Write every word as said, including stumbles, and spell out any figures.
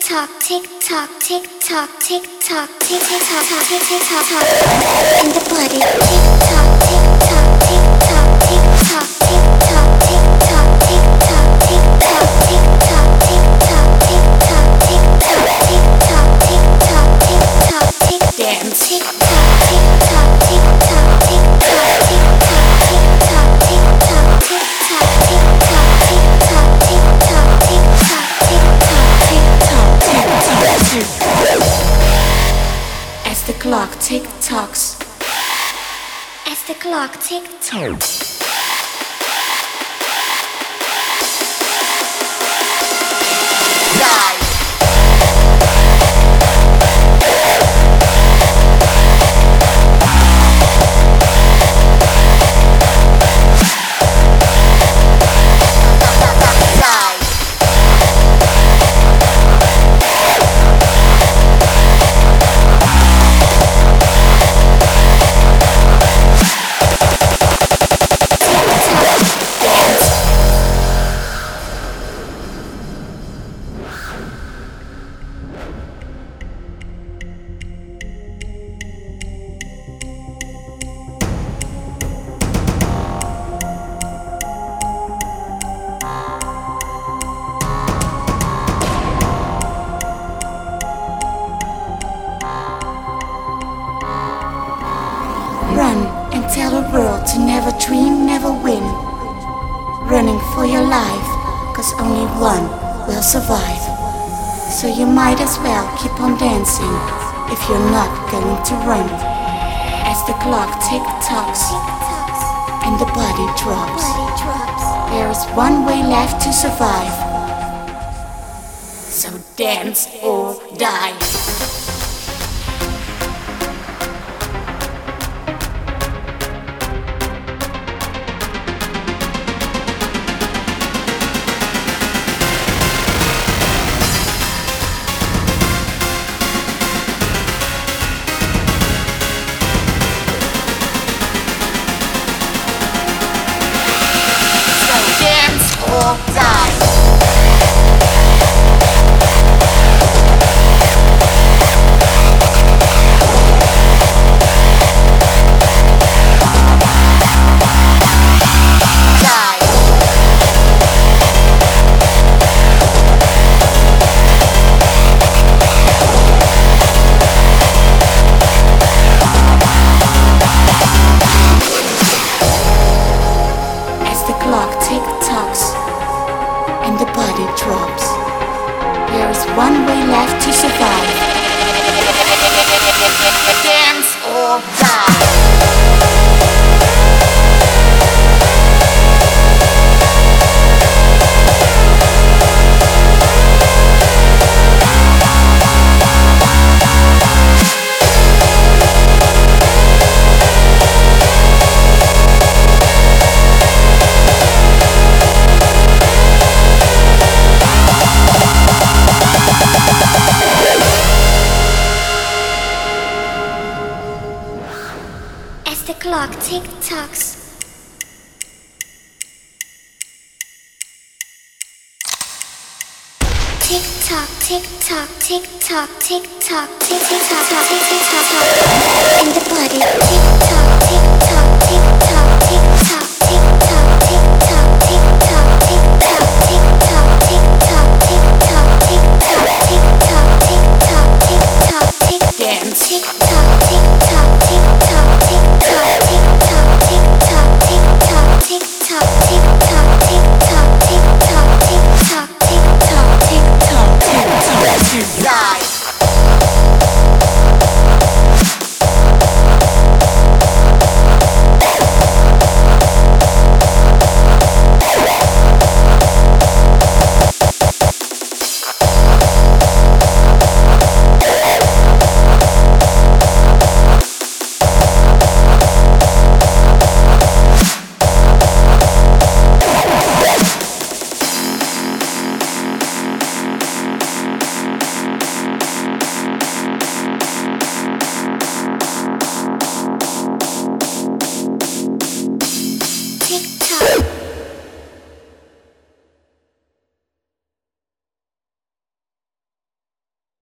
tock, tick tock, tick tock, tick tock, tick tick tock, tock, tick tick tock, tock. In the body, tick tock, tick tock, tick tock, tick tock, tick tock, tick tock, tick tock, tick tock, tick tock, tick tock, tick tock, tick tock, tick tock, tick tock, tick tock, tick dance, tick tock, tick tock, tick tock, tick tock, tick tock, tick tock, tick tock, tick tock, tick tock, tick tock, tick tock, tick tock, tick tock, tick tock, tick tock, tick tock. As the clock tick tocks, as the clock tick tocks. Run and tell the world to never dream, never win. Running for your life, cause only one will survive. So you might as well keep on dancing if you're not going to run. As the clock tick tocks and the body drops, there is one way left to survive. So dance or die. Or die. As the clock tick tocks and the body drops, there is one way left to survive. Dance or die. The clock tick tocks. Tick tock, tick tock, tick tock, tick tock, tick tick tock, tick tick tock, tock. In the body, tick tock.